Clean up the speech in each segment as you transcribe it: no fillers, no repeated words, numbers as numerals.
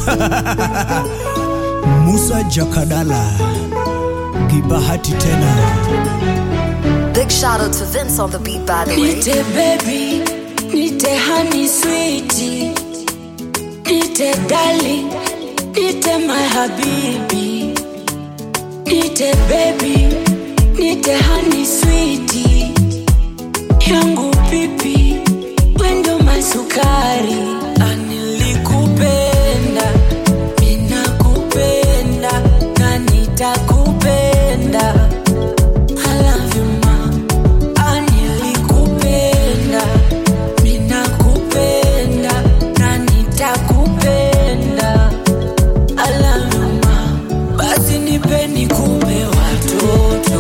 Musa Jakadala, Kibahati tena. Big shout out to Vince on the beat, by the way. Nite baby, nite honey sweetie, nite darling, nite my habibi. Nite baby, nite honey sweetie, yangu pipi, wendo masukari. Anilikupenda, minakupenda, na nitakupenda. I love you ma. Anilikupenda, minakupenda, na nitakupenda. I love you ma. Basi nipe nikupe watoto,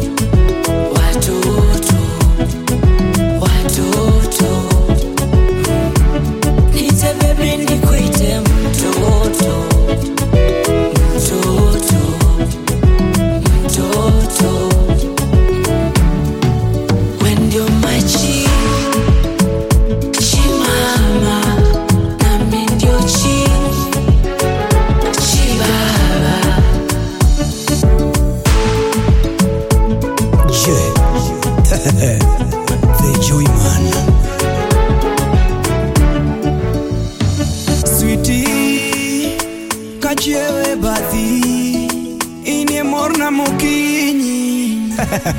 watoto, watoto. Nite baby nikuite mtoto, mtoto, mtoto. When you're my chimama, nami ndio chibaba. The Joy Man. Sweetie, kachiewe bathi, inye morna mokinyi.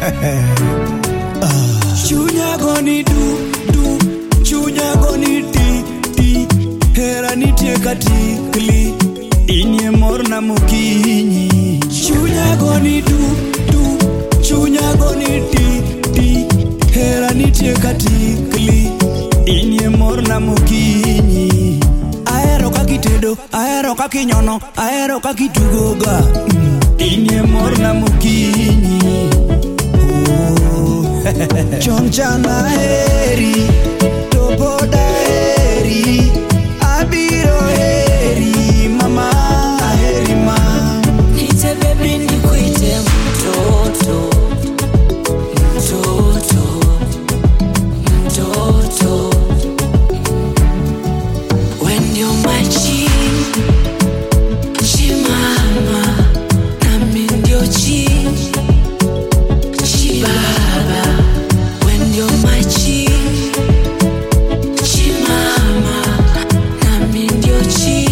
Chunya goni du, chunya goni ti, hera nitie katikli, inye morna mokinyi. Chunya goni du, chunya goni ti, hera nitie katikli, inye morna mokinyi. Aero kakitedo, aero kakinyono, aero kakitugoga, inye morna mokinyi. Chonchana heri, topoda heri, abiro heri, mama heri ma. Nite baby nikuite mtoto, mtoto, mtoto. When you're my chimama, nami ndio chibaba. When you're my chimama, nami ndio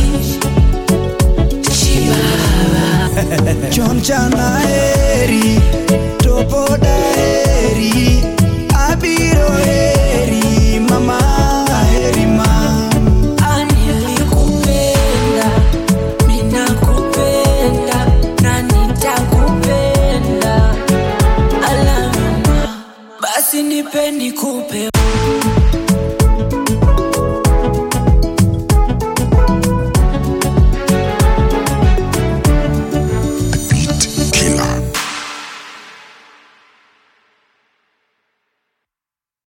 chibaba. Chonchana heri, topoda heri, abiro heri, mama heri ma. Anilikupenda, minakupenda, na nitakupenda. I love you ma. Basi nipe nikupe.